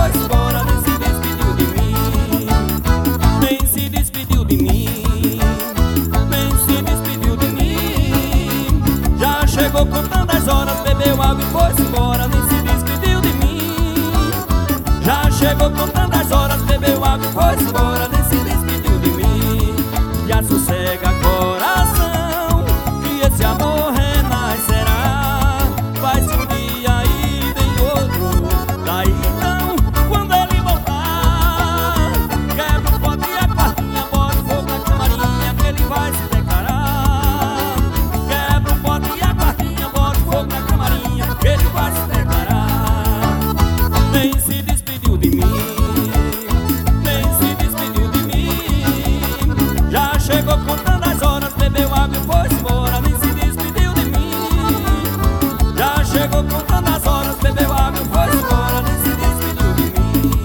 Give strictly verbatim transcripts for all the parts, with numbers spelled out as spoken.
foi embora, nem se despediu de mim. Nem se despediu de mim, nem se despediu de mim. Já chegou contando as horas, bebeu água e foi embora, nem se despediu de mim. Já chegou contando as horas, bebeu água e foi embora, nem se despediu de mim. Já sossega coração, que esse amor renascerá. Vai-se um dia e vem outro, daí então, quando ele voltar, quebra o pote e a quartinha, bota fogo na camarinha, que ele vai se declarar. Quebra o pote e a quartinha, bota fogo na camarinha, que ele vai se declarar. Nem se despediu de mim, nem se despediu de mim. Já chegou contando as horas, bebeu água e foi embora, nem se despediu de mim. Já chegou contando as horas, bebeu água e foi embora, nem se despediu de mim.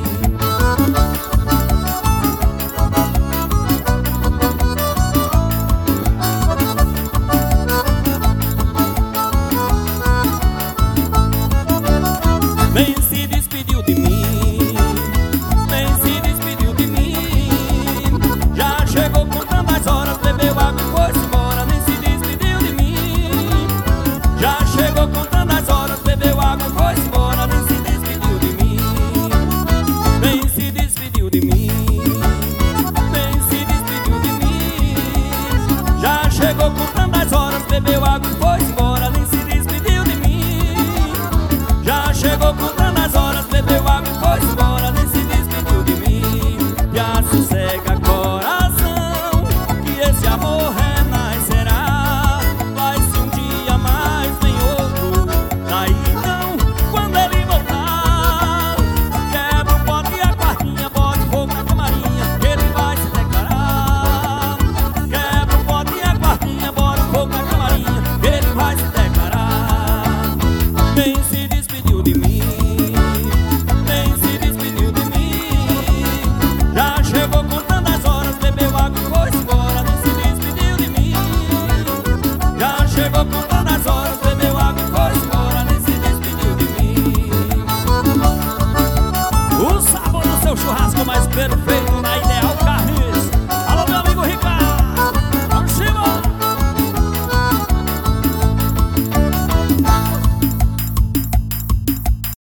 Nem se despediu de mim, nem se despediu de mim. Já chegou contando as horas, bebeu água e foi embora, nem se despediu de mim. Já chegou contando as horas, bebeu água e foi embora, nem se despediu de mim. Nem se despediu de mim, nem se despediu de mim. Já chegou contando as horas, bebeu água e foi embora, nem se despediu de mim. Já chegou contando as horas, bebeu água e foi embora, nem se despediu de mim. Já sossega coração, que esse amor renascerá. Vai-se um dia mais, vem outro, daí então, quando ele voltar, quebra o pote e a quartinha, bota fogo na camarinha, que ele vai se declarar. Quebra o pote e a quartinha, bota fogo na camarinha, que ele vai se declarar. Nem se despediu de mim, nem se despediu de mim. Já chegou contando as horas, bebeu água e foi embora, nem se despediu de mim. Já chegou contando as horas, bebeu água e foi embora, nem se despediu de mim. O sabor do seu churrasco mais perfeito